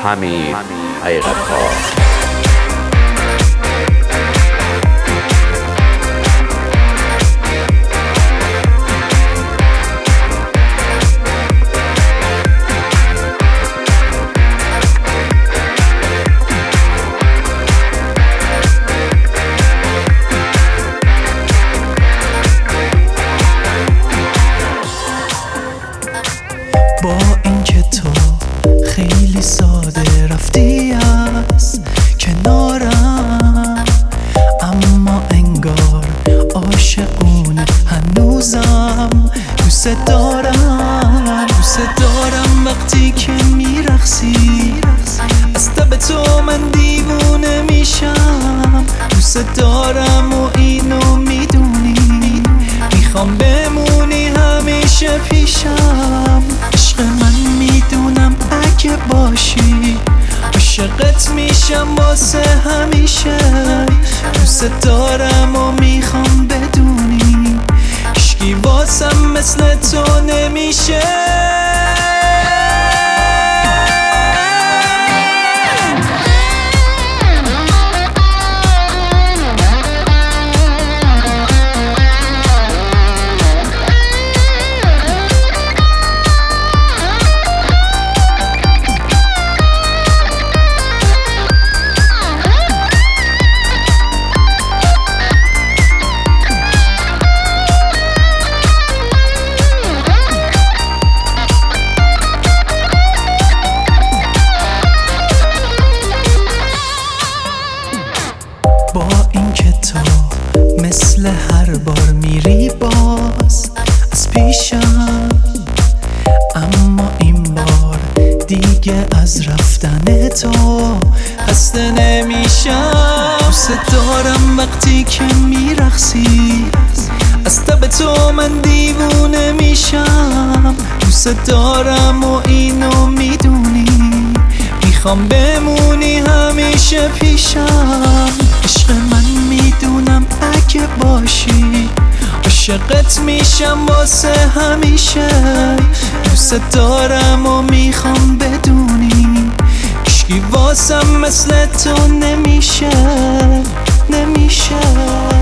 حمید حقیقت‌ها. با اینکه تو خیلی ساده رفتی از کنارم، اما انگار عاشقونه هنوزم. دوست دارم وقتی که میرقصی، از تب تو من دیوونه میشم. دوست دارم و اینو میدونی، میخوام بمونی همیشه پیشم. عشق من میدونم اگه باشی، عاشقت میشم واسه همیشه. دوست دارم و میخوام بدونی، هیچکی واسم مثل تو نمیشه. با اینکه تو مثل هر بار میری باز از پیشم، اما این بار دیگه از رفتن تو خسته نمیشم. دوست دارم وقتی که میرقصی، از تب تو من دیوونه میشم. دوست دارم و اینو میدونی، میخوام بمونی همیشه پیشم. عشق من میدونم اگه باشی، عاشقت میشم واسه همیشه. دوست دارم و میخوام بدونی، هیچکی واسم مثل تو نمیشه.